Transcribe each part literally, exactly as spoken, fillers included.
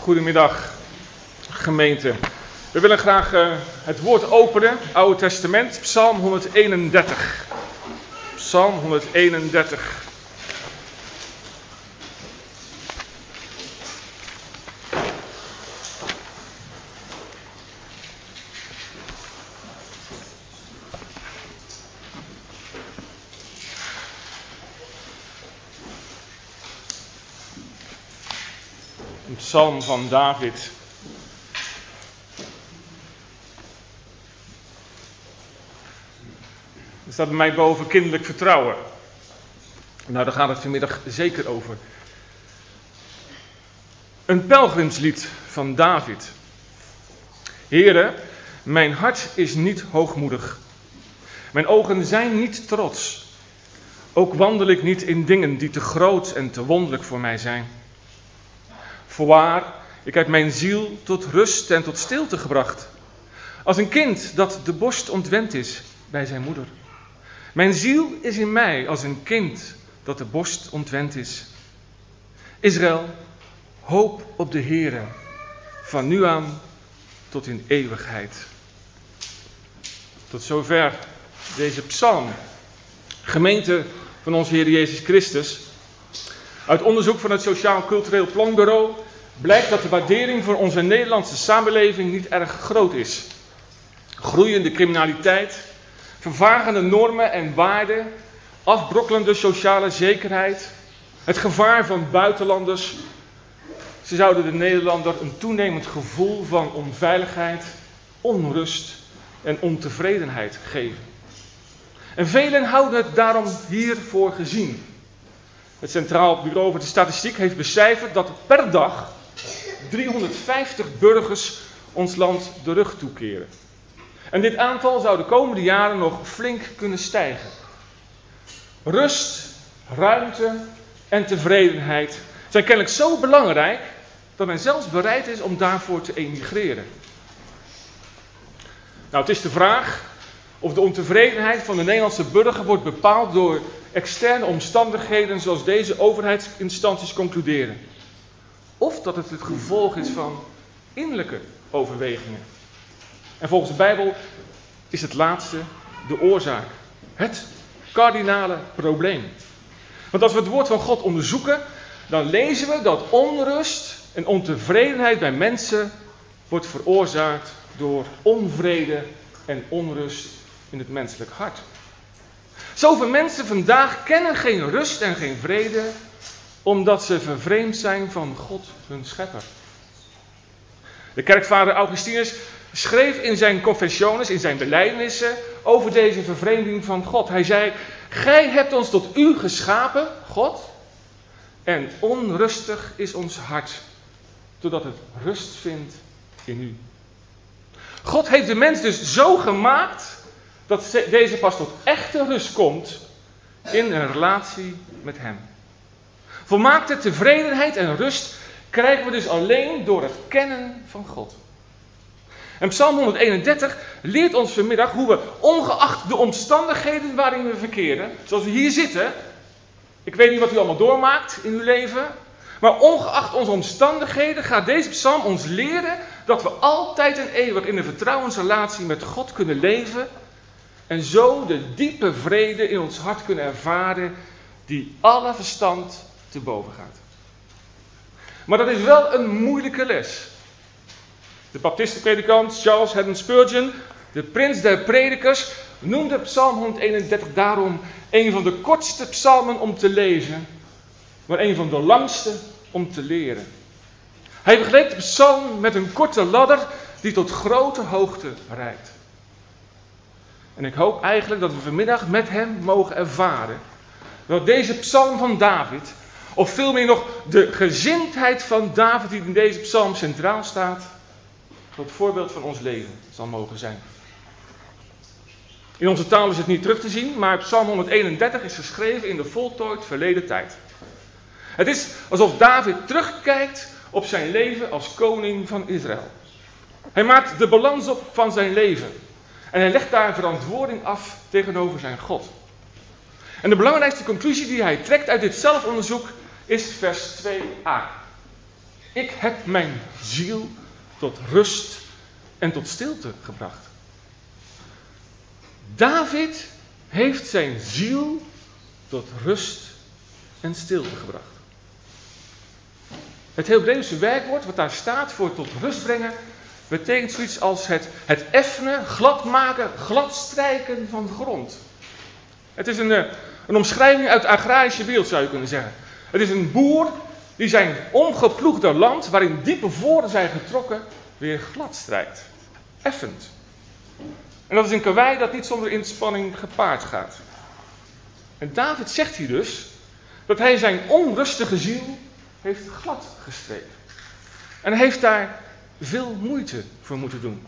Goedemiddag, gemeente. We willen graag uh, het woord openen, Oude Testament, Psalm honderdeenendertig. Psalm honderdeenendertig. Een psalm van David. Er staat bij mij boven kinderlijk vertrouwen. Nou, daar gaat het vanmiddag zeker over. Een pelgrimslied van David. Heere, mijn hart is niet hoogmoedig. Mijn ogen zijn niet trots. Ook wandel ik niet in dingen die te groot en te wonderlijk voor mij zijn. Voorwaar, ik heb mijn ziel tot rust en tot stilte gebracht. Als een kind dat de borst ontwend is bij zijn moeder. Mijn ziel is in mij als een kind dat de borst ontwend is. Israël, hoop op de Heere, van nu aan tot in eeuwigheid. Tot zover deze psalm. Gemeente van onze Heer Jezus Christus. Uit onderzoek van het Sociaal Cultureel Planbureau blijkt dat de waardering voor onze Nederlandse samenleving niet erg groot is. Groeiende criminaliteit, vervagende normen en waarden, afbrokkelende sociale zekerheid, het gevaar van buitenlanders. Ze zouden de Nederlander een toenemend gevoel van onveiligheid, onrust en ontevredenheid geven. En velen houden het daarom hiervoor gezien. Het Centraal Bureau voor de Statistiek heeft becijferd dat per dag driehonderdvijftig burgers ons land de rug toekeren. En dit aantal zou de komende jaren nog flink kunnen stijgen. Rust, ruimte en tevredenheid zijn kennelijk zo belangrijk dat men zelfs bereid is om daarvoor te emigreren. Nou, het is de vraag of de ontevredenheid van de Nederlandse burger wordt bepaald door externe omstandigheden zoals deze overheidsinstanties concluderen. Of dat het het gevolg is van innerlijke overwegingen. En volgens de Bijbel is het laatste de oorzaak. Het kardinale probleem. Want als we het woord van God onderzoeken, dan lezen we dat onrust en ontevredenheid bij mensen wordt veroorzaakt door onvrede en onrust in het menselijk hart. Zoveel mensen vandaag kennen geen rust en geen vrede, omdat ze vervreemd zijn van God, hun schepper. De kerkvader Augustinus schreef in zijn confessiones, in zijn belijdenissen, over deze vervreemding van God. Hij zei, gij hebt ons tot u geschapen, God, en onrustig is ons hart, totdat het rust vindt in u. God heeft de mens dus zo gemaakt, dat deze pas tot echte rust komt in een relatie met hem. Volmaakte tevredenheid en rust krijgen we dus alleen door het kennen van God. En Psalm honderdeenendertig leert ons vanmiddag hoe we, ongeacht de omstandigheden waarin we verkeren, zoals we hier zitten, ik weet niet wat u allemaal doormaakt in uw leven, maar ongeacht onze omstandigheden gaat deze psalm ons leren dat we altijd en eeuwig in een vertrouwensrelatie met God kunnen leven en zo de diepe vrede in ons hart kunnen ervaren die alle verstand te boven gaat. Maar dat is wel een moeilijke les. De baptistenpredikant Charles Haddon Spurgeon, de prins der predikers, noemde Psalm honderdeenendertig daarom een van de kortste psalmen om te lezen, maar een van de langste om te leren. Hij vergeleek de psalm met een korte ladder die tot grote hoogte reikt. En ik hoop eigenlijk dat we vanmiddag met hem mogen ervaren dat deze psalm van David, of veel meer nog de gezindheid van David die in deze psalm centraal staat, tot voorbeeld van ons leven zal mogen zijn. In onze taal is het niet terug te zien, maar Psalm honderdeenendertig is geschreven in de voltooid verleden tijd. Het is alsof David terugkijkt op zijn leven als koning van Israël. Hij maakt de balans op van zijn leven. En hij legt daar verantwoording af tegenover zijn God. En de belangrijkste conclusie die hij trekt uit dit zelfonderzoek is vers twee a. Ik heb mijn ziel tot rust en tot stilte gebracht. David heeft zijn ziel tot rust en stilte gebracht. Het Hebreeuwse werkwoord wat daar staat voor tot rust brengen, betekent zoiets als het, het effenen, gladmaken, gladstrijken van grond. Het is een, een omschrijving uit de agrarische wereld, zou je kunnen zeggen. Het is een boer die zijn omgeploegde land, waarin diepe voren zijn getrokken, weer gladstrijkt. Effent. En dat is een karwei dat niet zonder inspanning gepaard gaat. En David zegt hier dus dat hij zijn onrustige ziel heeft glad gestreken. En hij heeft daar veel moeite voor moeten doen.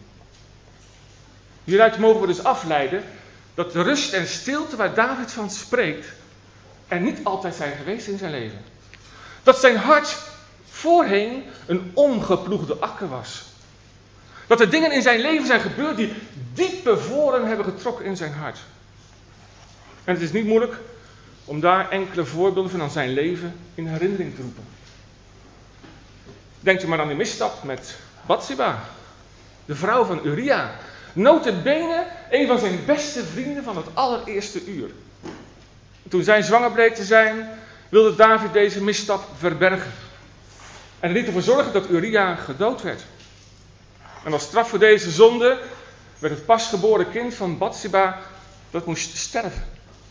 Hieruit mogen we dus afleiden dat de rust en stilte waar David van spreekt er niet altijd zijn geweest in zijn leven. Dat zijn hart voorheen een omgeploegde akker was. Dat er dingen in zijn leven zijn gebeurd die diepe voren hebben getrokken in zijn hart. En het is niet moeilijk om daar enkele voorbeelden van zijn leven in herinnering te roepen. Denkt u maar aan de misstap met Bathseba, de vrouw van Uria. Nota bene een van zijn beste vrienden van het allereerste uur. Toen zij zwanger bleek te zijn, wilde David deze misstap verbergen. En er liet ervoor zorgen dat Uria gedood werd. En als straf voor deze zonde werd het pasgeboren kind van Bathseba, dat moest sterven.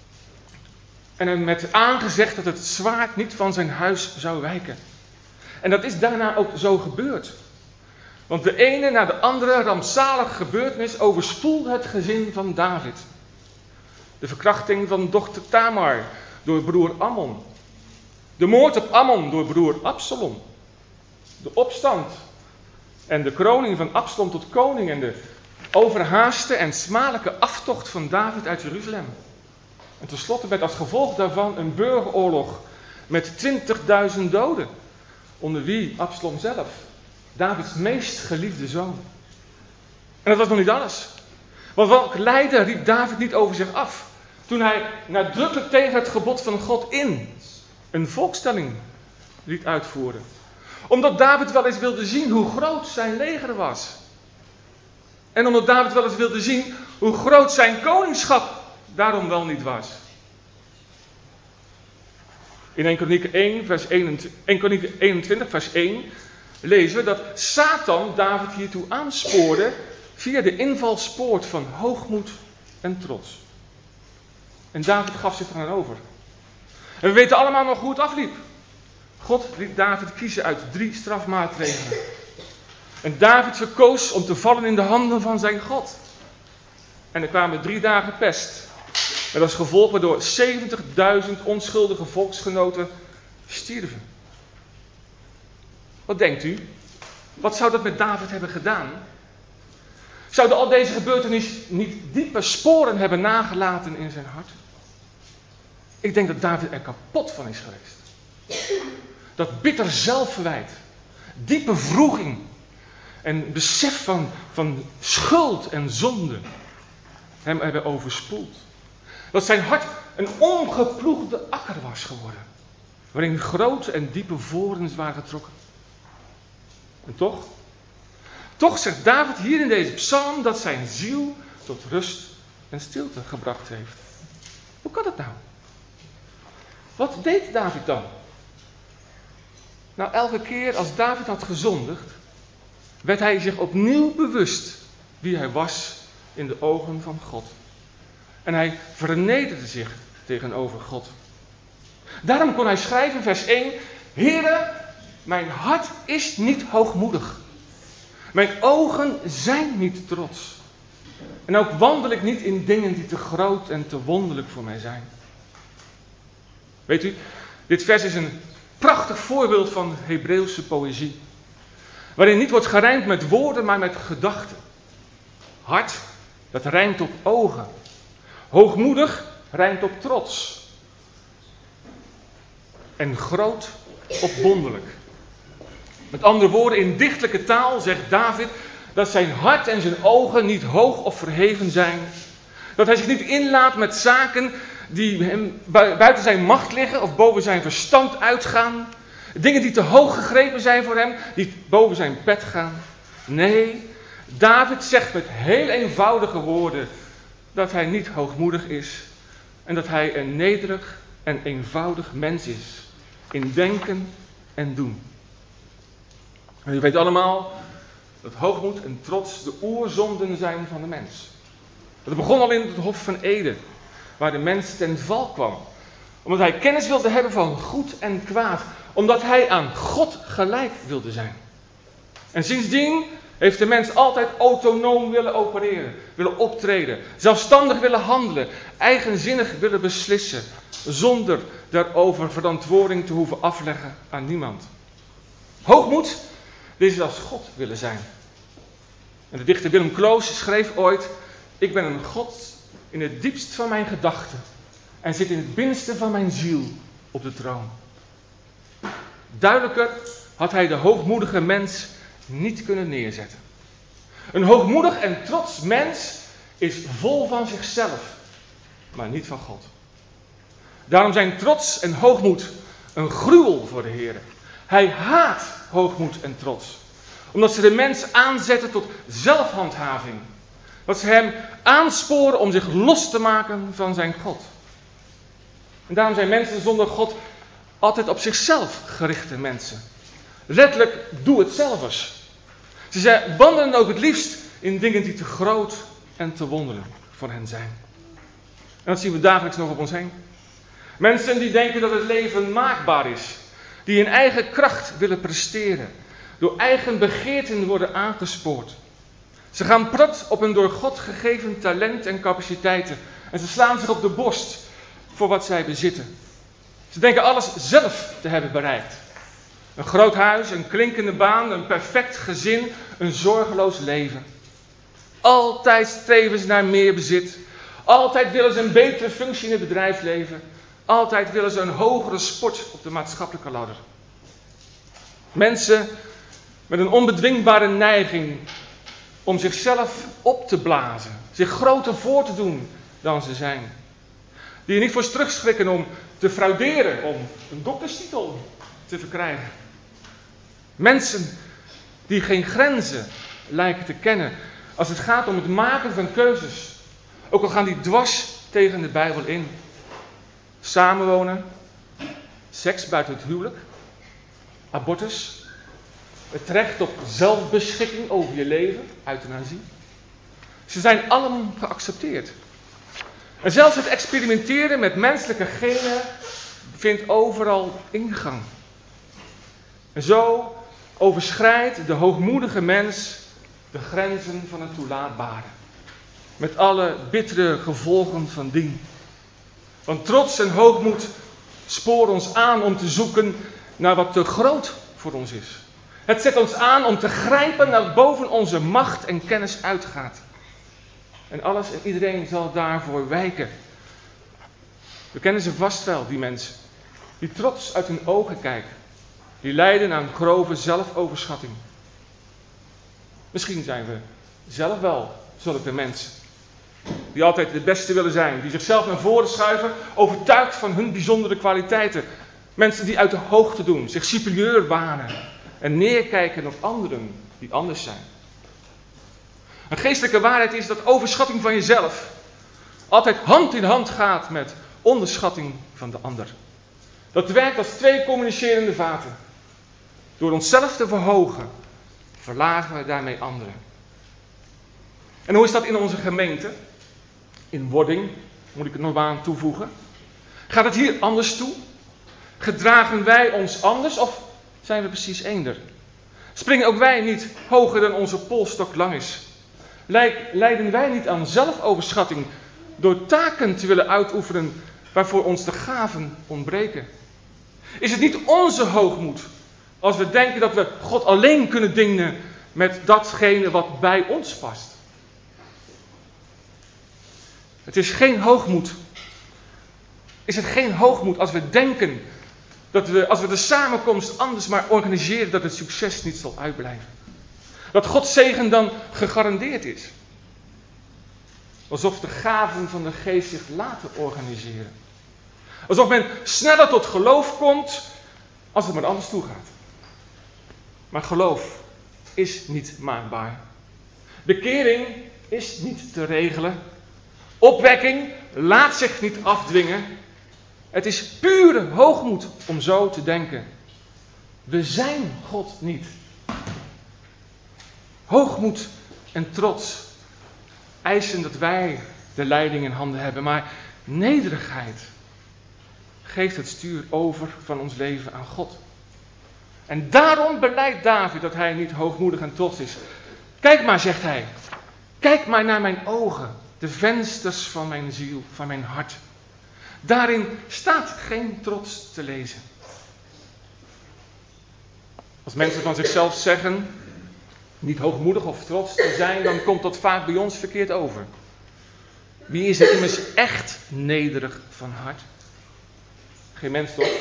En hem werd aangezegd dat het zwaard niet van zijn huis zou wijken. En dat is daarna ook zo gebeurd. Want de ene na de andere rampzalige gebeurtenis overspoelde het gezin van David. De verkrachting van dochter Tamar door broer Ammon. De moord op Ammon door broer Absalom. De opstand en de kroning van Absalom tot koning en de overhaaste en smadelijke aftocht van David uit Jeruzalem. En tenslotte werd als gevolg daarvan een burgeroorlog met twintigduizend doden. Onder wie Absalom zelf, Davids meest geliefde zoon. En dat was nog niet alles. Want welk lijden riep David niet over zich af, toen hij nadrukkelijk tegen het gebod van God in een volkstelling liet uitvoeren. Omdat David wel eens wilde zien hoe groot zijn leger was. En omdat David wel eens wilde zien hoe groot zijn koningschap daarom wel niet was. In Eerste Kronieken één, vers eenentwintig, vers één lezen we dat Satan David hiertoe aanspoorde via de invalspoort van hoogmoed en trots. En David gaf zich eraan over. En we weten allemaal nog hoe het afliep. God liet David kiezen uit drie strafmaatregelen. En David verkoos om te vallen in de handen van zijn God. En er kwamen drie dagen pest. Met als gevolg waardoor zeventigduizend onschuldige volksgenoten stierven. Wat denkt u? Wat zou dat met David hebben gedaan? Zouden al deze gebeurtenissen niet diepe sporen hebben nagelaten in zijn hart? Ik denk dat David er kapot van is geweest. Dat bitter zelfverwijt, diepe wroeging en besef van, van schuld en zonde hem hebben overspoeld. Dat zijn hart een omgeploegde akker was geworden, waarin grote en diepe vorens waren getrokken. En toch, toch zegt David hier in deze psalm dat zijn ziel tot rust en stilte gebracht heeft. Hoe kan dat nou? Wat deed David dan? Nou, elke keer als David had gezondigd, werd hij zich opnieuw bewust wie hij was in de ogen van God. En hij vernederde zich tegenover God. Daarom kon hij schrijven in vers één, Heere, mijn hart is niet hoogmoedig. Mijn ogen zijn niet trots. En ook wandel ik niet in dingen die te groot en te wonderlijk voor mij zijn. Weet u, dit vers is een prachtig voorbeeld van Hebreeuwse poëzie. Waarin niet wordt gerijmd met woorden, maar met gedachten. Hart, dat rijmt op ogen. Hoogmoedig rijmt op trots. En groot op wonderlijk. Met andere woorden, in dichtelijke taal zegt David dat zijn hart en zijn ogen niet hoog of verheven zijn. Dat hij zich niet inlaat met zaken die hem buiten zijn macht liggen of boven zijn verstand uitgaan. Dingen die te hoog gegrepen zijn voor hem, die boven zijn pet gaan. Nee, David zegt met heel eenvoudige woorden dat hij niet hoogmoedig is en dat hij een nederig en eenvoudig mens is in denken en doen. En u weet allemaal dat hoogmoed en trots de oerzonden zijn van de mens. Dat begon al in het Hof van Eden, waar de mens ten val kwam. Omdat hij kennis wilde hebben van goed en kwaad. Omdat hij aan God gelijk wilde zijn. En sindsdien heeft de mens altijd autonoom willen opereren, willen optreden, zelfstandig willen handelen, eigenzinnig willen beslissen, zonder daarover verantwoording te hoeven afleggen aan niemand. Hoogmoed, dit is als God willen zijn. En de dichter Willem Kloos schreef ooit: ik ben een God in het diepst van mijn gedachten en zit in het binnenste van mijn ziel op de troon. Duidelijker had hij de hoogmoedige mens niet kunnen neerzetten. Een hoogmoedig en trots mens is vol van zichzelf, maar niet van God. Daarom zijn trots en hoogmoed een gruwel voor de Heer. Hij haat hoogmoed en trots, omdat ze de mens aanzetten tot zelfhandhaving. Dat ze hem aansporen om zich los te maken van zijn God. En daarom zijn mensen zonder God altijd op zichzelf gerichte mensen. Letterlijk, doe het zelf eens. Ze zijn, wandelen ook het liefst in dingen die te groot en te wonderlijk voor hen zijn. En dat zien we dagelijks nog op ons heen. Mensen die denken dat het leven maakbaar is. Die in eigen kracht willen presteren. Door eigen begeerten worden aangespoord. Ze gaan prat op hun door God gegeven talent en capaciteiten. En ze slaan zich op de borst voor wat zij bezitten. Ze denken alles zelf te hebben bereikt. Een groot huis, een klinkende baan, een perfect gezin, een zorgeloos leven. Altijd streven ze naar meer bezit. Altijd willen ze een betere functie in het bedrijfsleven. Altijd willen ze een hogere sport op de maatschappelijke ladder. Mensen met een onbedwingbare neiging om zichzelf op te blazen. Zich groter voor te doen dan ze zijn. Die er niet voor terugschrikken om te frauderen, om een dokterstitel te verkrijgen. Mensen die geen grenzen lijken te kennen als het gaat om het maken van keuzes. Ook al gaan die dwars tegen de Bijbel in. Samenwonen, seks buiten het huwelijk, abortus, het recht op zelfbeschikking over je leven, euthanasie. Ze zijn allen geaccepteerd. En zelfs het experimenteren met menselijke genen vindt overal ingang. En zo overschrijdt de hoogmoedige mens de grenzen van het toelaatbare. Met alle bittere gevolgen van dien. Want trots en hoogmoed sporen ons aan om te zoeken naar wat te groot voor ons is. Het zet ons aan om te grijpen naar wat boven onze macht en kennis uitgaat. En alles en iedereen zal daarvoor wijken. We kennen ze vast wel, die mensen. Die trots uit hun ogen kijken. Die lijden aan grove zelfoverschatting. Misschien zijn we zelf wel zulke mensen. Die altijd de beste willen zijn. Die zichzelf naar voren schuiven, overtuigd van hun bijzondere kwaliteiten. Mensen die uit de hoogte doen, zich superieur wanen. En neerkijken op anderen die anders zijn. Een geestelijke waarheid is dat overschatting van jezelf altijd hand in hand gaat met onderschatting van de ander. Dat werkt als twee communicerende vaten. Door onszelf te verhogen, verlagen we daarmee anderen. En hoe is dat in onze gemeente? In Wording, moet ik het nog maar aan toevoegen. Gaat het hier anders toe? Gedragen wij ons anders of zijn we precies eender? Springen ook wij niet hoger dan onze polstok lang is? Lijden wij niet aan zelfoverschatting door taken te willen uitoefenen waarvoor ons de gaven ontbreken? Is het niet onze hoogmoed als we denken dat we God alleen kunnen dienen met datgene wat bij ons past? Het is geen hoogmoed. Is het geen hoogmoed als we denken dat we, als we de samenkomst anders maar organiseren, dat het succes niet zal uitblijven? Dat Gods zegen dan gegarandeerd is. Alsof de gaven van de geest zich laten organiseren. Alsof men sneller tot geloof komt Als het maar anders toegaat. Maar geloof is niet maakbaar. Bekering is niet te regelen. Opwekking laat zich niet afdwingen. Het is pure hoogmoed om zo te denken. We zijn God niet. Hoogmoed en trots eisen dat wij de leiding in handen hebben. Maar nederigheid geeft het stuur over van ons leven aan God. En daarom belijdt David dat hij niet hoogmoedig en trots is. Kijk maar, zegt hij. Kijk maar naar mijn ogen. De vensters van mijn ziel, van mijn hart. Daarin staat geen trots te lezen. Als mensen van zichzelf zeggen niet hoogmoedig of trots te zijn, dan komt dat vaak bij ons verkeerd over. Wie is er immers echt nederig van hart? Geen mens toch?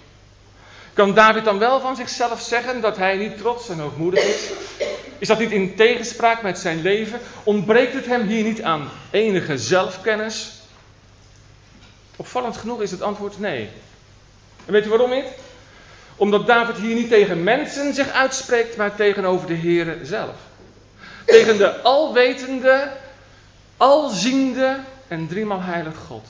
Kan David dan wel van zichzelf zeggen dat hij niet trots en hoogmoedig is? Is dat niet in tegenspraak met zijn leven? Ontbreekt het hem hier niet aan enige zelfkennis? Opvallend genoeg is het antwoord nee. En weet u waarom niet? Omdat David hier niet tegen mensen zich uitspreekt, maar tegenover de Heere zelf. Tegen de alwetende, alziende en driemaal heilig God.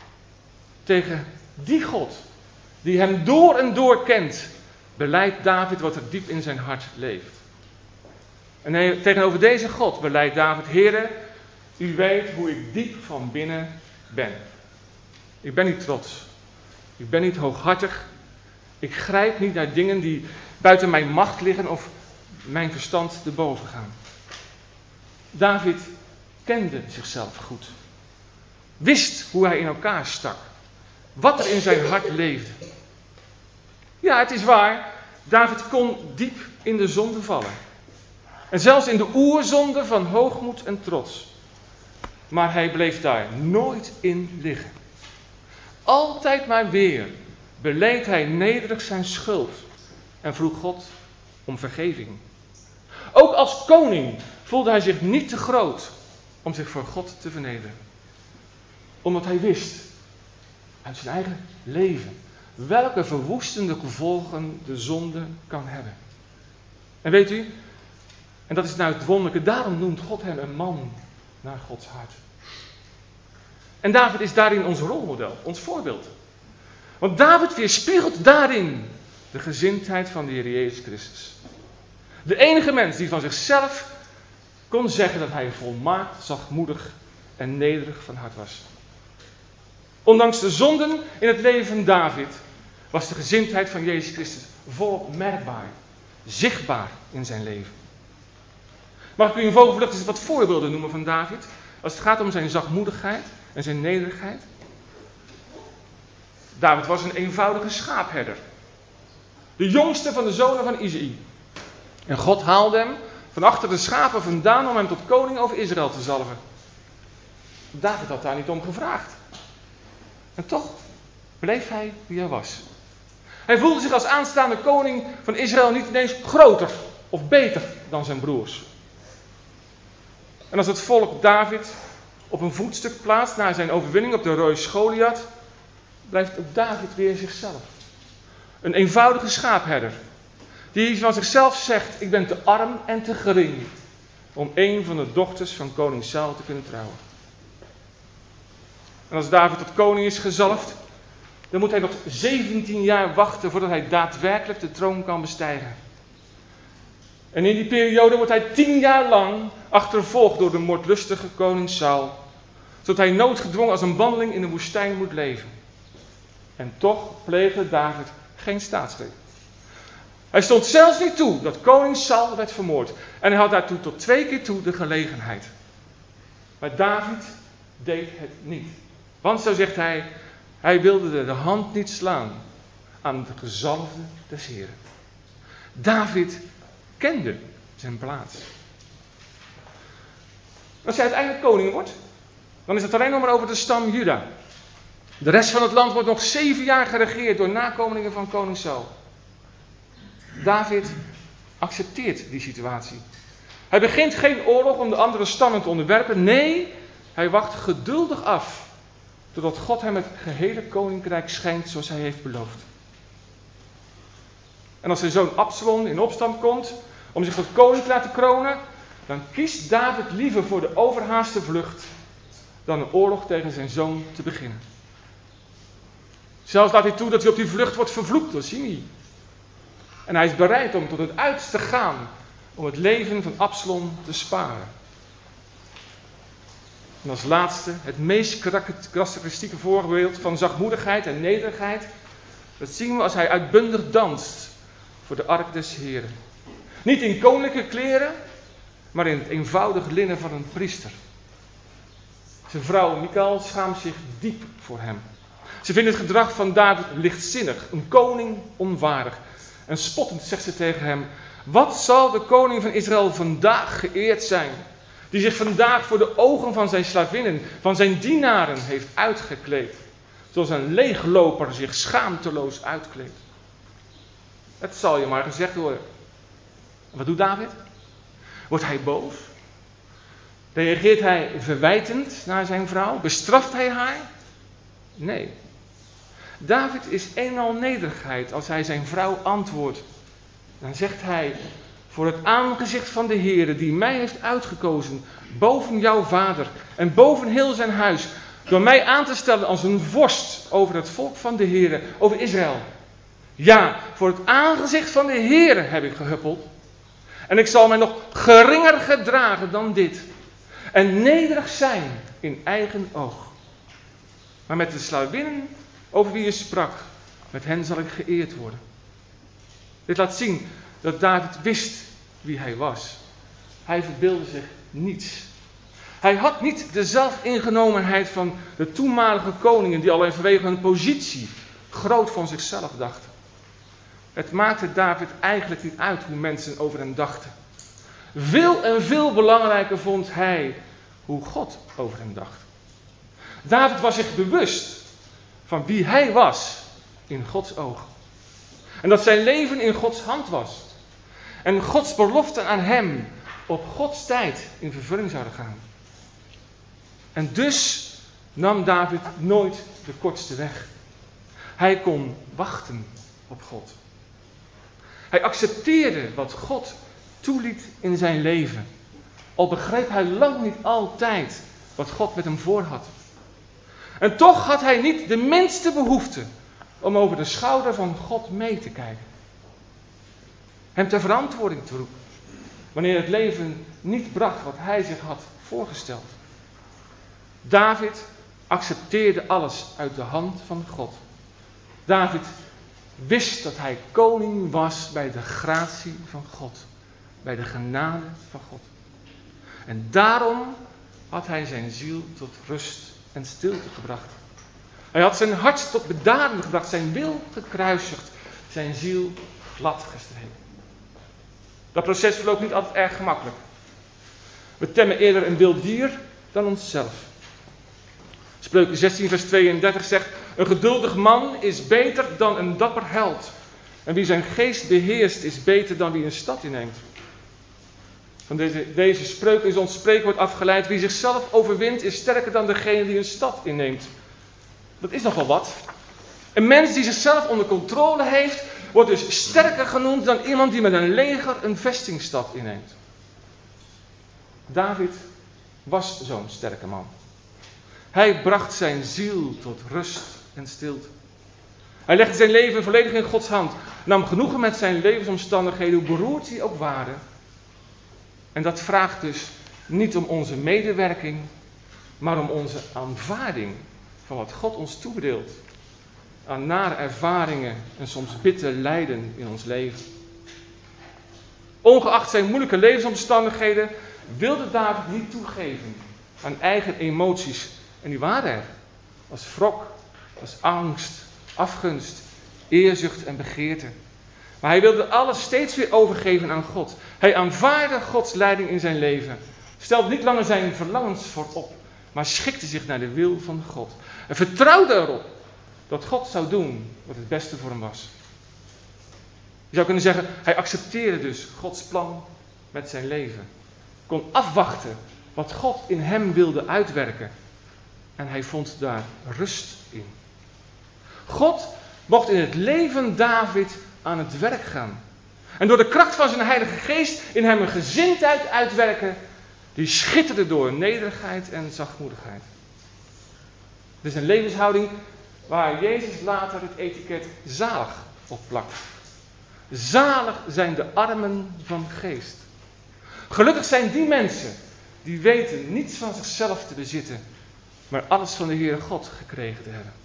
Tegen die God, die hem door en door kent, belijdt David wat er diep in zijn hart leeft. En hij, tegenover deze God belijdt David: Heere, u weet hoe ik diep van binnen ben. Ik ben niet trots. Ik ben niet hooghartig. Ik grijp niet naar dingen die buiten mijn macht liggen of mijn verstand te boven gaan. David kende zichzelf goed. Wist hoe hij in elkaar stak. Wat er in zijn hart leefde. Ja, het is waar. David kon diep in de zonde vallen. En zelfs in de oerzonde van hoogmoed en trots. Maar hij bleef daar nooit in liggen. Altijd maar weer beleed hij nederig zijn schuld en vroeg God om vergeving. Ook als koning voelde hij zich niet te groot om zich voor God te vernederen. Omdat hij wist uit zijn eigen leven welke verwoestende gevolgen de zonde kan hebben. En weet u, en dat is nou het wonderlijke, daarom noemt God hem een man naar Gods hart. En David is daarin ons rolmodel, ons voorbeeld. Want David weerspiegelt daarin de gezindheid van de Heer Jezus Christus. De enige mens die van zichzelf kon zeggen dat hij volmaakt, zachtmoedig en nederig van hart was. Ondanks de zonden in het leven van David was de gezindheid van Jezus Christus volop merkbaar, zichtbaar in zijn leven. Mag ik u in vogelvlucht eens wat voorbeelden noemen van David, als het gaat om zijn zachtmoedigheid en zijn nederigheid? David was een eenvoudige schaapherder. De jongste van de zonen van Isaï. En God haalde hem van achter de schapen vandaan om hem tot koning over Israël te zalven. David had daar niet om gevraagd. En toch bleef hij wie hij was. Hij voelde zich als aanstaande koning van Israël niet ineens groter of beter dan zijn broers. En als het volk David op een voetstuk plaatst na zijn overwinning op de reus Goliath, blijft ook David weer zichzelf. Een eenvoudige schaapherder, die van zichzelf zegt: ik ben te arm en te gering om een van de dochters van koning Saul te kunnen trouwen. En als David tot koning is gezalfd, dan moet hij nog zeventien jaar wachten voordat hij daadwerkelijk de troon kan bestijgen. En in die periode wordt hij tien jaar lang achtervolgd door de moordlustige koning Saul, zodat hij noodgedwongen als een bandeling in de woestijn moet leven. En toch pleegde David geen staatsgreep. Hij stond zelfs niet toe dat koning Saul werd vermoord. En hij had daartoe tot twee keer toe de gelegenheid. Maar David deed het niet. Want zo zegt hij, hij wilde de hand niet slaan aan de gezalfde des Heren. David kende zijn plaats. Als hij uiteindelijk koning wordt, dan is het alleen nog maar over de stam Juda. De rest van het land wordt nog zeven jaar geregeerd door nakomelingen van koning Saul. David accepteert die situatie. Hij begint geen oorlog om de andere stammen te onderwerpen. Nee, hij wacht geduldig af totdat God hem het gehele koninkrijk schenkt zoals hij heeft beloofd. En als zijn zoon Absalom in opstand komt om zich tot koning te laten kronen, dan kiest David liever voor de overhaaste vlucht dan een oorlog tegen zijn zoon te beginnen. Zelfs laat hij toe dat hij op die vlucht wordt vervloekt door Shimei. En hij is bereid om tot het uiterste te gaan om het leven van Absalom te sparen. En als laatste, het meest karakteristieke voorbeeld van zachtmoedigheid en nederigheid, dat zien we als hij uitbundig danst voor de ark des Heren. Niet in koninklijke kleren, maar in het eenvoudig linnen van een priester. Zijn vrouw Michal schaamt zich diep voor hem. Ze vindt het gedrag van David lichtzinnig, een koning onwaardig. En spottend zegt ze tegen hem: wat zal de koning van Israël vandaag geëerd zijn, die zich vandaag voor de ogen van zijn slavinnen, van zijn dienaren heeft uitgekleed, zoals een leegloper zich schaamteloos uitkleedt. Het zal je maar gezegd worden. Wat doet David? Wordt hij boos? Reageert hij verwijtend naar zijn vrouw? Bestraft hij haar? Nee. David is eenmaal nederigheid als hij zijn vrouw antwoordt. Dan zegt hij: voor het aangezicht van de Heere die mij heeft uitgekozen, boven jouw vader en boven heel zijn huis, door mij aan te stellen als een vorst over het volk van de Heere, over Israël. Ja, voor het aangezicht van de Heere heb ik gehuppeld. En ik zal mij nog geringer gedragen dan dit. En nederig zijn in eigen oog. Maar met de slavinnen over wie je sprak, met hen zal ik geëerd worden. Dit laat zien dat David wist wie hij was. Hij verbeeldde zich niets. Hij had niet de zelfingenomenheid van de toenmalige koningen die alleen vanwege hun positie groot van zichzelf dachten. Het maakte David eigenlijk niet uit hoe mensen over hem dachten. Veel en veel belangrijker vond hij hoe God over hem dacht. David was zich bewust van wie hij was in Gods ogen. En dat zijn leven in Gods hand was. En Gods beloften aan hem op Gods tijd in vervulling zouden gaan. En dus nam David nooit de kortste weg. Hij kon wachten op God. Hij accepteerde wat God toeliet in zijn leven. Al begreep hij lang niet altijd wat God met hem voor had. En toch had hij niet de minste behoefte om over de schouder van God mee te kijken. Hem ter verantwoording te roepen, wanneer het leven niet bracht wat hij zich had voorgesteld. David accepteerde alles uit de hand van God. David wist dat hij koning was bij de gratie van God, bij de genade van God. En daarom had hij zijn ziel tot rust en stilte gebracht. Hij had zijn hart tot bedaren gebracht, zijn wil gekruisigd, zijn ziel glad gestreken. Dat proces verloopt niet altijd erg gemakkelijk. We temmen eerder een wild dier dan onszelf. Spreuken zestien vers tweeëndertig zegt: een geduldig man is beter dan een dapper held. En wie zijn geest beheerst is beter dan wie een stad inneemt. Van deze, deze spreuk is ons spreekwoord afgeleid: wie zichzelf overwint is sterker dan degene die een stad inneemt. Dat is nogal wat. Een mens die zichzelf onder controle heeft, wordt dus sterker genoemd dan iemand die met een leger een vestingstad inneemt. David was zo'n sterke man. Hij bracht zijn ziel tot rust en stilte. Hij legde zijn leven volledig in Gods hand, nam genoegen met zijn levensomstandigheden, hoe beroerd die ook waren. En dat vraagt dus niet om onze medewerking, maar om onze aanvaarding van wat God ons toebedeelt. Aan nare ervaringen en soms bitter lijden in ons leven. Ongeacht zijn moeilijke levensomstandigheden wilde David niet toegeven aan eigen emoties. En die waren er. Als wrok, als angst, afgunst, eerzucht en begeerte. Maar hij wilde alles steeds weer overgeven aan God. Hij aanvaarde Gods leiding in zijn leven. Stelde niet langer zijn verlangens voorop, maar schikte zich naar de wil van God. En vertrouwde erop dat God zou doen wat het beste voor hem was. Je zou kunnen zeggen, hij accepteerde dus Gods plan met zijn leven. Kon afwachten wat God in hem wilde uitwerken. En hij vond daar rust in. God mocht in het leven David aan het werk gaan. En door de kracht van zijn Heilige Geest in hem een gezindheid uitwerken die schitterde door nederigheid en zachtmoedigheid. Dit is een levenshouding waar Jezus later het etiket zalig op plakt. Zalig zijn de armen van geest. Gelukkig zijn die mensen die weten niets van zichzelf te bezitten, maar alles van de Heere God gekregen te hebben.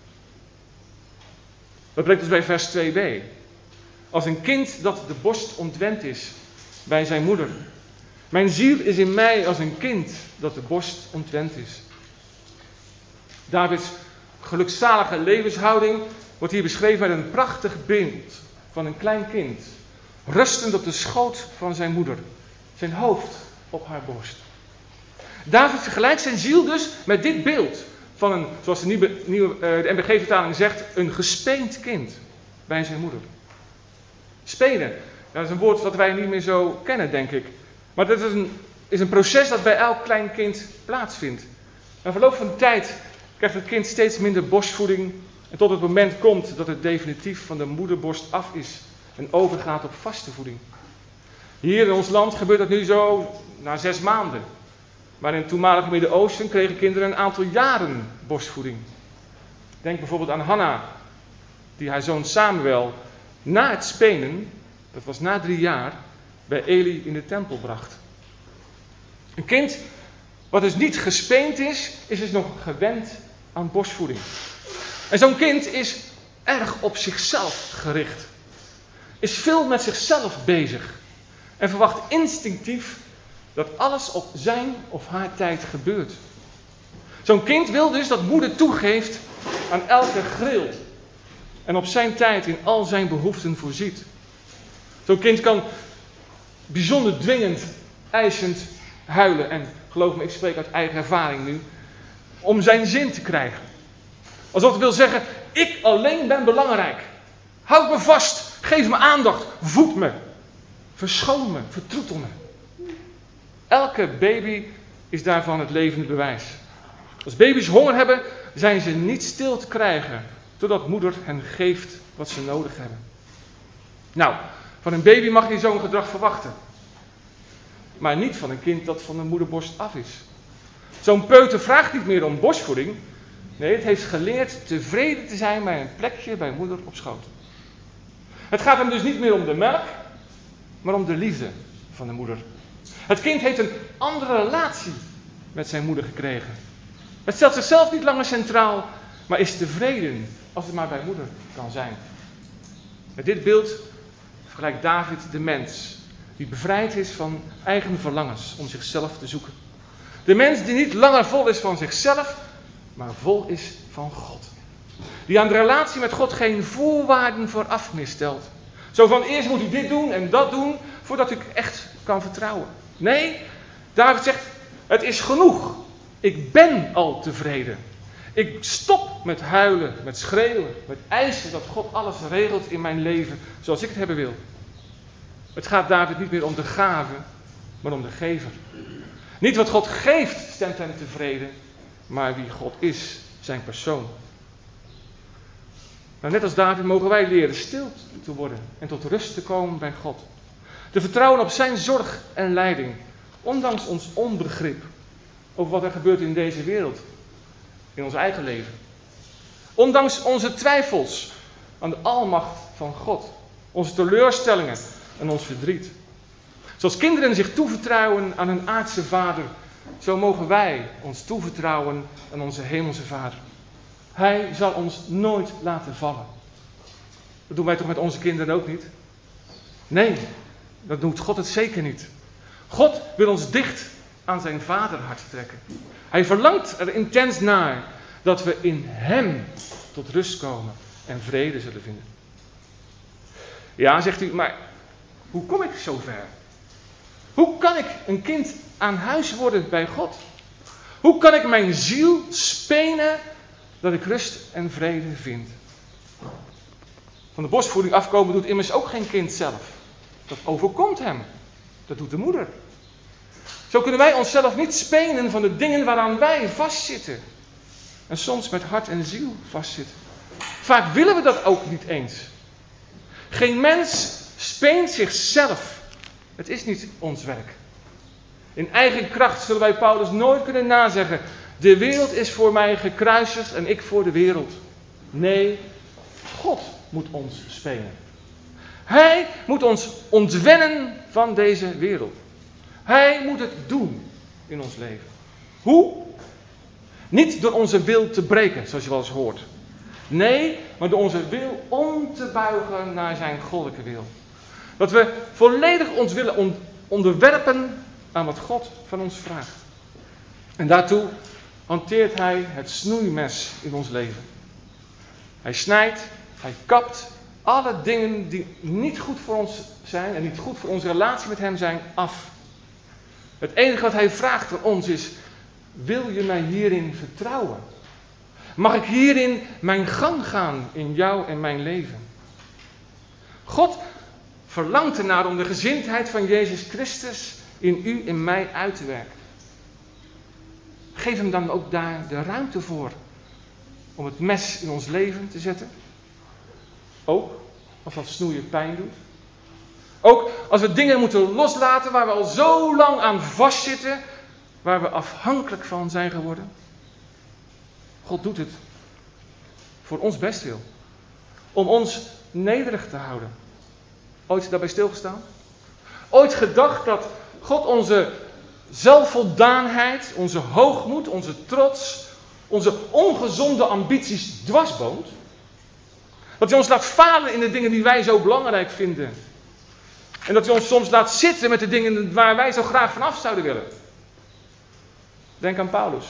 Dat brengt ons bij vers twee b. Als een kind dat de borst ontwend is bij zijn moeder. Mijn ziel is in mij als een kind dat de borst ontwend is. Davids gelukzalige levenshouding wordt hier beschreven met een prachtig beeld van een klein kind, rustend op de schoot van zijn moeder, zijn hoofd op haar borst. David vergelijkt zijn ziel dus met dit beeld van een, zoals de, nieuwe, nieuwe, de N B G-vertaling zegt, een gespeend kind bij zijn moeder. Spenen, dat is een woord dat wij niet meer zo kennen, denk ik. Maar dat is een, is een proces dat bij elk klein kind plaatsvindt. Na verloop van de tijd krijgt het kind steeds minder borstvoeding en tot het moment komt dat het definitief van de moederborst af is en overgaat op vaste voeding. Hier in ons land gebeurt dat nu zo na zes maanden. Maar in het toenmalige Midden-Oosten kregen kinderen een aantal jaren borstvoeding. Denk bijvoorbeeld aan Hanna, die haar zoon Samuel na het spenen, dat was na drie jaar, bij Eli in de tempel bracht. Een kind wat dus niet gespeend is, is dus nog gewend aan borstvoeding. En zo'n kind is erg op zichzelf gericht. Is veel met zichzelf bezig. En verwacht instinctief dat alles op zijn of haar tijd gebeurt. Zo'n kind wil dus dat moeder toegeeft aan elke gril. En op zijn tijd in al zijn behoeften voorziet. Zo'n kind kan bijzonder dwingend, eisend huilen. En geloof me, ik spreek uit eigen ervaring nu. Om zijn zin te krijgen. Alsof het wil zeggen, ik alleen ben belangrijk. Houd me vast, geef me aandacht, voed me. Verschoon me, vertroetel me. Elke baby is daarvan het levende bewijs. Als baby's honger hebben, zijn ze niet stil te krijgen, totdat moeder hen geeft wat ze nodig hebben. Nou, van een baby mag je zo'n gedrag verwachten. Maar niet van een kind dat van de moederborst af is. Zo'n peuter vraagt niet meer om borstvoeding. Nee, het heeft geleerd tevreden te zijn bij een plekje bij moeder op schoot. Het gaat hem dus niet meer om de melk, maar om de liefde van de moeder. Het kind heeft een andere relatie met zijn moeder gekregen. Het stelt zichzelf niet langer centraal, maar is tevreden als het maar bij moeder kan zijn. Met dit beeld vergelijkt David de mens, die bevrijd is van eigen verlangens om zichzelf te zoeken. De mens die niet langer vol is van zichzelf, maar vol is van God. Die aan de relatie met God geen voorwaarden vooraf meer stelt. Zo van eerst moet u dit doen en dat doen, voordat ik echt kan vertrouwen. Nee, David zegt, het is genoeg. Ik ben al tevreden. Ik stop met huilen, met schreeuwen, met eisen dat God alles regelt in mijn leven zoals ik het hebben wil. Het gaat David niet meer om de gave, maar om de gever. Niet wat God geeft stemt hem tevreden, maar wie God is, zijn persoon. Nou, net als David mogen wij leren stil te worden en tot rust te komen bij God. Te vertrouwen op zijn zorg en leiding, ondanks ons onbegrip over wat er gebeurt in deze wereld, in ons eigen leven. Ondanks onze twijfels aan de almacht van God, onze teleurstellingen en ons verdriet. Zoals kinderen zich toevertrouwen aan hun aardse vader, zo mogen wij ons toevertrouwen aan onze hemelse vader. Hij zal ons nooit laten vallen. Dat doen wij toch met onze kinderen ook niet? Nee, dat doet God het zeker niet. God wil ons dicht aan zijn vaderhart trekken. Hij verlangt er intens naar dat we in hem tot rust komen en vrede zullen vinden. Ja, zegt u, maar hoe kom ik zo ver? Hoe kan ik een kind aan huis worden bij God? Hoe kan ik mijn ziel spenen dat ik rust en vrede vind? Van de borstvoeding afkomen doet immers ook geen kind zelf. Dat overkomt hem. Dat doet de moeder. Zo kunnen wij onszelf niet spenen van de dingen waaraan wij vastzitten. En soms met hart en ziel vastzitten. Vaak willen we dat ook niet eens. Geen mens speent zichzelf. Het is niet ons werk. In eigen kracht zullen wij Paulus nooit kunnen nazeggen: de wereld is voor mij gekruisigd en ik voor de wereld. Nee, God moet ons spenen. Hij moet ons ontwennen van deze wereld. Hij moet het doen in ons leven. Hoe? Niet door onze wil te breken, zoals je wel eens hoort. Nee, maar door onze wil om te buigen naar zijn goddelijke wil. Dat we volledig ons willen onderwerpen aan wat God van ons vraagt. En daartoe hanteert hij het snoeimes in ons leven. Hij snijdt, hij kapt alle dingen die niet goed voor ons zijn en niet goed voor onze relatie met hem zijn af. Het enige wat hij vraagt van ons is: wil je mij hierin vertrouwen? Mag ik hierin mijn gang gaan in jou en mijn leven? God verlangt ernaar om de gezindheid van Jezus Christus in u en mij uit te werken. Geef hem dan ook daar de ruimte voor om het mes in ons leven te zetten. Ook als dat snoeien pijn doet. Ook als we dingen moeten loslaten waar we al zo lang aan vastzitten, waar we afhankelijk van zijn geworden. God doet het voor ons bestwil. Om ons nederig te houden. Ooit daarbij stilgestaan? Ooit gedacht dat God onze zelfvoldaanheid, onze hoogmoed, onze trots, onze ongezonde ambities dwarsboomt? Dat hij ons laat falen in de dingen die wij zo belangrijk vinden. En dat hij ons soms laat zitten met de dingen waar wij zo graag vanaf zouden willen. Denk aan Paulus.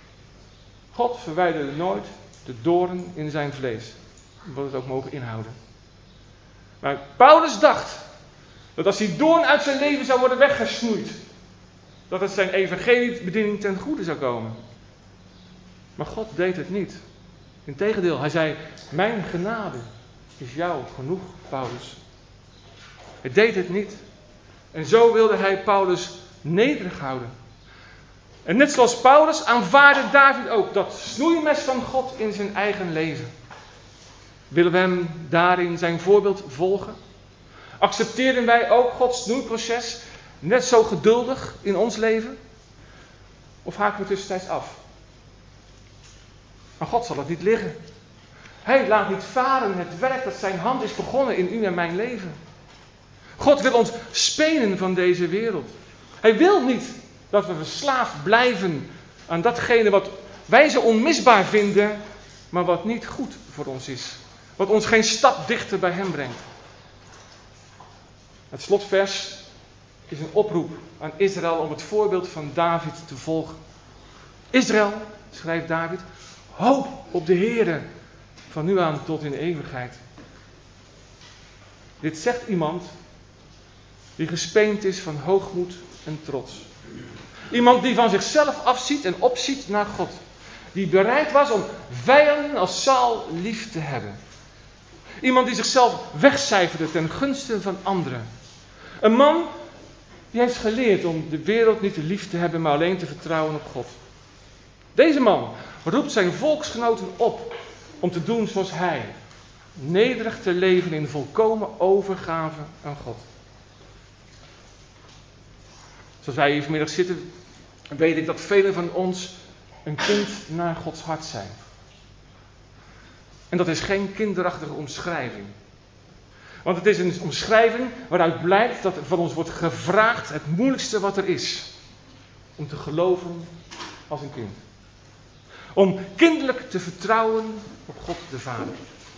God verwijderde nooit de doorn in zijn vlees. Wat het ook mogen inhouden. Maar Paulus dacht dat als die doorn uit zijn leven zou worden weggesnoeid, dat het zijn evangeliebediening ten goede zou komen. Maar God deed het niet. Integendeel, hij zei: mijn genade is jou genoeg, Paulus. Hij deed het niet. En zo wilde hij Paulus nederig houden. En net zoals Paulus aanvaarde David ook dat snoeimes van God in zijn eigen leven. Willen we hem daarin zijn voorbeeld volgen? Accepteren wij ook Gods snoeiproces net zo geduldig in ons leven? Of haken we tussentijds af? Maar God zal het niet liggen. Hij laat niet varen het werk dat zijn hand is begonnen in u en mijn leven. God wil ons spenen van deze wereld. Hij wil niet dat we verslaafd blijven aan datgene wat wij zo onmisbaar vinden, maar wat niet goed voor ons is. Wat ons geen stap dichter bij hem brengt. Het slotvers is een oproep aan Israël om het voorbeeld van David te volgen. Israël, schrijft David, hoop op de Heere van nu aan tot in de eeuwigheid. Dit zegt iemand die gespeend is van hoogmoed en trots. Iemand die van zichzelf afziet en opziet naar God. Die bereid was om vijanden als Saul lief te hebben. Iemand die zichzelf wegcijferde ten gunste van anderen. Een man die heeft geleerd om de wereld niet te lief te hebben, maar alleen te vertrouwen op God. Deze man roept zijn volksgenoten op om te doen zoals hij. Nederig te leven in volkomen overgave aan God. Zoals wij hier vanmiddag zitten, weet ik dat velen van ons een kind naar Gods hart zijn. En dat is geen kinderachtige omschrijving. Want het is een omschrijving waaruit blijkt dat er van ons wordt gevraagd het moeilijkste wat er is. Om te geloven als een kind. Om kinderlijk te vertrouwen op God de Vader.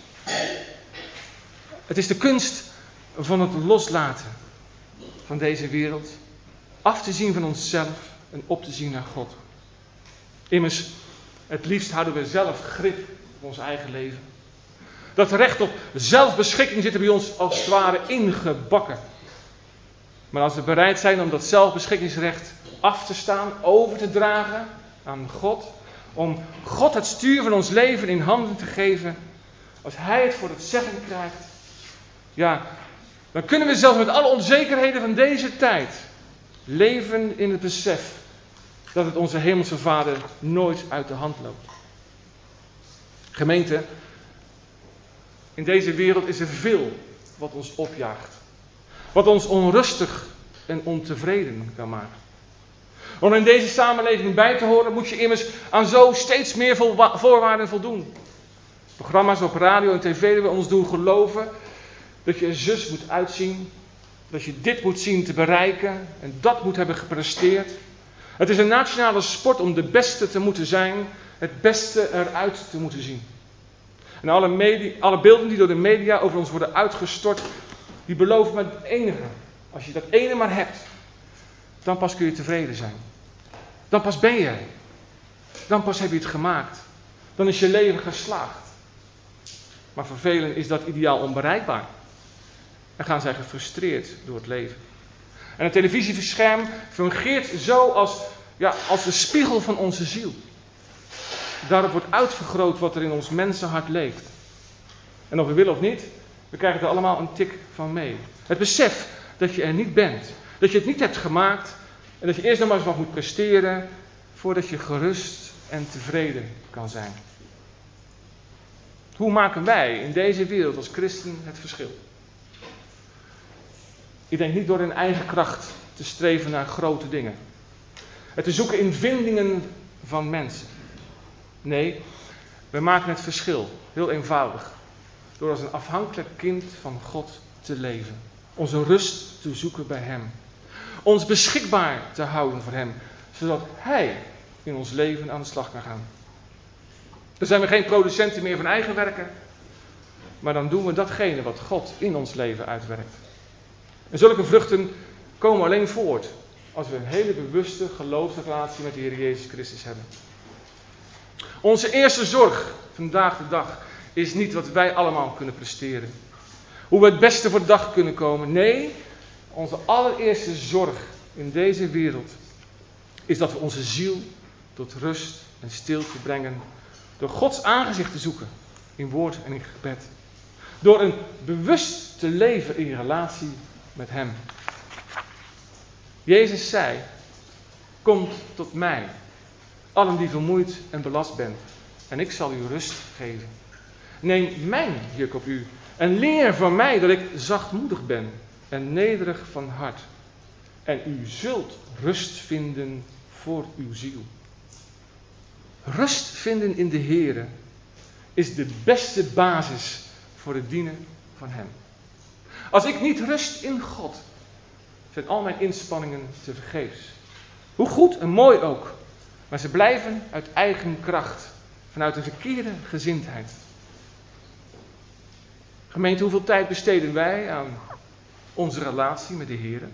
Het is de kunst van het loslaten van deze wereld. Af te zien van onszelf en op te zien naar God. Immers, het liefst houden we zelf grip op ons eigen leven. Dat recht op zelfbeschikking zit er bij ons als het ware ingebakken. Maar als we bereid zijn om dat zelfbeschikkingsrecht af te staan, over te dragen aan God, om God het stuur van ons leven in handen te geven, als Hij het voor het zeggen krijgt, ja, dan kunnen we zelfs met alle onzekerheden van deze tijd leven in het besef dat het onze hemelse Vader nooit uit de hand loopt. Gemeente, in deze wereld is er veel wat ons opjaagt. Wat ons onrustig en ontevreden kan maken. Om in deze samenleving bij te horen moet je immers aan zo steeds meer voorwaarden voldoen. Programma's op radio en tv willen ons doen geloven dat je er zus moet uitzien. Dat je dit moet zien te bereiken en dat moet hebben gepresteerd. Het is een nationale sport om de beste te moeten zijn, het beste eruit te moeten zien. En alle, media, alle beelden die door de media over ons worden uitgestort, die beloven maar het enige. Als je dat ene maar hebt, dan pas kun je tevreden zijn. Dan pas ben je. Dan pas heb je het gemaakt. Dan is je leven geslaagd. Maar voor velen is dat ideaal onbereikbaar. En gaan zij gefrustreerd door het leven. En het televisiescherm fungeert zo als, ja, als de spiegel van onze ziel. Daarop wordt uitvergroot wat er in ons mensenhart leeft. En of we willen of niet, we krijgen er allemaal een tik van mee. Het besef dat je er niet bent. Dat je het niet hebt gemaakt. En dat je eerst nog maar eens wat moet presteren voordat je gerust en tevreden kan zijn. Hoe maken wij in deze wereld als christen het verschil? Ik denk niet door in eigen kracht te streven naar grote dingen. Het te zoeken in vindingen van mensen. Nee, we maken het verschil. Heel eenvoudig. Door als een afhankelijk kind van God te leven. Onze rust te zoeken bij Hem. Ons beschikbaar te houden voor Hem. Zodat Hij in ons leven aan de slag kan gaan. Dan zijn we geen producenten meer van eigen werken. Maar dan doen we datgene wat God in ons leven uitwerkt. En zulke vruchten komen alleen voort als we een hele bewuste geloofsrelatie met de Heer Jezus Christus hebben. Onze eerste zorg vandaag de dag is niet wat wij allemaal kunnen presteren. Hoe we het beste voor de dag kunnen komen. Nee, onze allereerste zorg in deze wereld is dat we onze ziel tot rust en stilte brengen. Door Gods aangezicht te zoeken in woord en in gebed. Door een bewust te leven in relatie met Hem. Jezus zei, kom tot mij, allen die vermoeid en belast bent, en ik zal u rust geven. Neem mijn juk op u en leer van mij dat ik zachtmoedig ben en nederig van hart. En u zult rust vinden voor uw ziel. Rust vinden in de Heere is de beste basis voor het dienen van Hem. Als ik niet rust in God, zijn al mijn inspanningen te vergeefs. Hoe goed en mooi ook, maar ze blijven uit eigen kracht, vanuit een verkeerde gezindheid. Gemeente, hoeveel tijd besteden wij aan onze relatie met de Heere?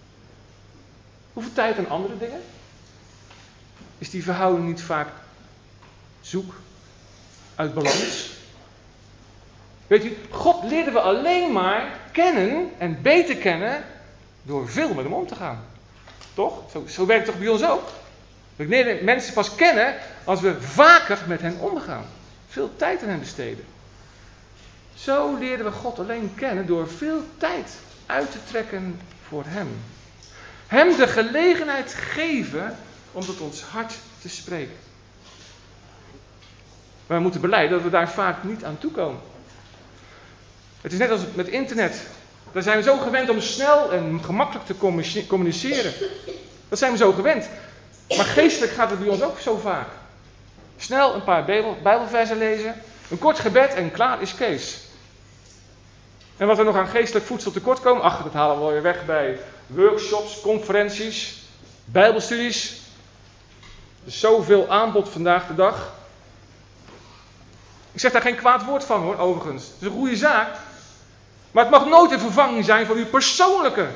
Hoeveel tijd aan andere dingen? Is die verhouding niet vaak zoek, uit balans? Weet u, God leerden we alleen maar kennen en beter kennen door veel met hem om te gaan. Toch? Zo, zo werkt het toch bij ons ook? We leren mensen pas kennen als we vaker met hen omgaan. Veel tijd aan hen besteden. Zo leerden we God alleen kennen door veel tijd uit te trekken voor hem. Hem de gelegenheid geven om tot ons hart te spreken. Maar we moeten belijden dat we daar vaak niet aan toekomen. Het is net als met internet. Daar zijn we zo gewend om snel en gemakkelijk te communiceren. Dat zijn we zo gewend. Maar geestelijk gaat het bij ons ook zo vaak. Snel een paar bijbel, bijbelversen lezen. Een kort gebed en klaar is Kees. En wat er nog aan geestelijk voedsel tekort komen. Ach, dat halen we wel weer weg bij workshops, conferenties, bijbelstudies. Er is zoveel aanbod vandaag de dag. Ik zeg daar geen kwaad woord van hoor, overigens. Het is een goede zaak. Maar het mag nooit een vervanging zijn van uw persoonlijke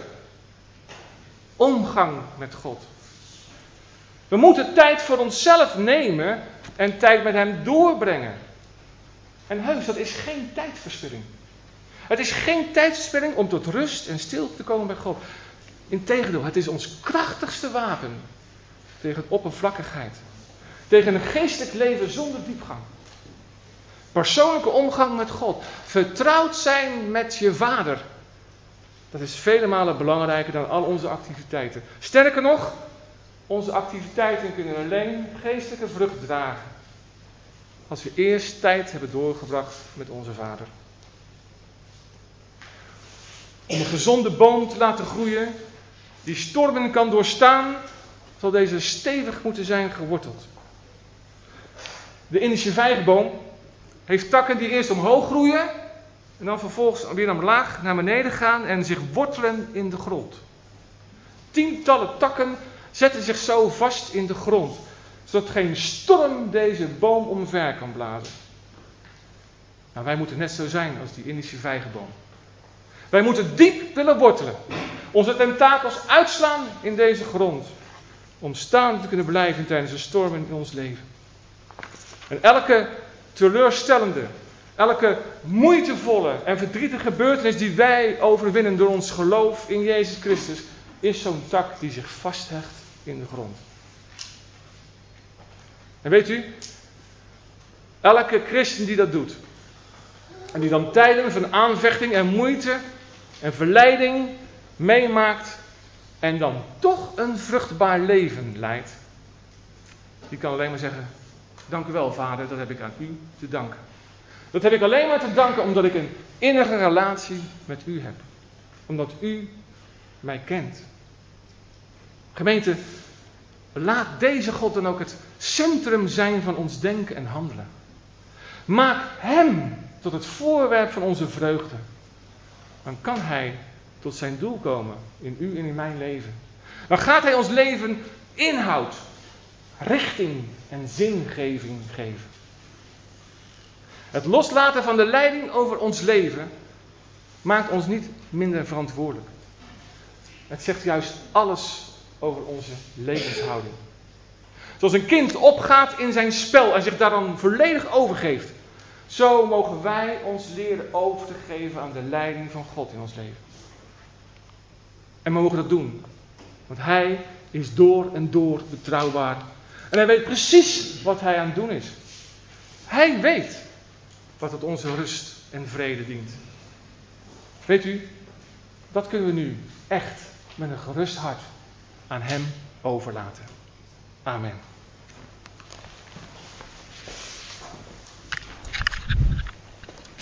omgang met God. We moeten tijd voor onszelf nemen en tijd met hem doorbrengen. En heus, dat is geen tijdverspilling. Het is geen tijdverspilling om tot rust en stilte te komen bij God. Integendeel, het is ons krachtigste wapen tegen oppervlakkigheid. Tegen een geestelijk leven zonder diepgang. Persoonlijke omgang met God. Vertrouwd zijn met je vader. Dat is vele malen belangrijker dan al onze activiteiten. Sterker nog, onze activiteiten kunnen alleen geestelijke vrucht dragen. Als we eerst tijd hebben doorgebracht met onze vader. om een gezonde boom te laten groeien, die stormen kan doorstaan, zal deze stevig moeten zijn geworteld. De Indische vijgenboom heeft takken die eerst omhoog groeien en dan vervolgens weer omlaag naar beneden gaan en zich wortelen in de grond. Tientallen takken zetten zich zo vast in de grond, zodat geen storm deze boom omver kan blazen. Nou, wij moeten net zo zijn als die Indische vijgenboom. Wij moeten diep willen wortelen, onze tentakels uitslaan in deze grond, om staande te kunnen blijven tijdens de stormen in ons leven. En elke teleurstellende, elke moeitevolle en verdrietige gebeurtenis die wij overwinnen door ons geloof in Jezus Christus, is zo'n tak die zich vasthecht in de grond. En weet u, elke christen die dat doet, en die dan tijden van aanvechting en moeite en verleiding meemaakt en dan toch een vruchtbaar leven leidt, die kan alleen maar zeggen: dank u wel, Vader, dat heb ik aan u te danken. Dat heb ik alleen maar te danken omdat ik een innige relatie met u heb. Omdat u mij kent. Gemeente, laat deze God dan ook het centrum zijn van ons denken en handelen. Maak hem tot het voorwerp van onze vreugde. Dan kan hij tot zijn doel komen in u en in mijn leven. Dan gaat hij ons leven inhoud, richting en zingeving geven. Het loslaten van de leiding over ons leven maakt ons niet minder verantwoordelijk. Het zegt juist alles over onze levenshouding. Zoals een kind opgaat in zijn spel en zich daar dan volledig overgeeft, zo mogen wij ons leren over te geven aan de leiding van God in ons leven. En we mogen dat doen, want hij is door en door betrouwbaar. En hij weet precies wat hij aan het doen is. Hij weet wat tot onze rust en vrede dient. Weet u, dat kunnen we nu echt met een gerust hart aan hem overlaten. Amen.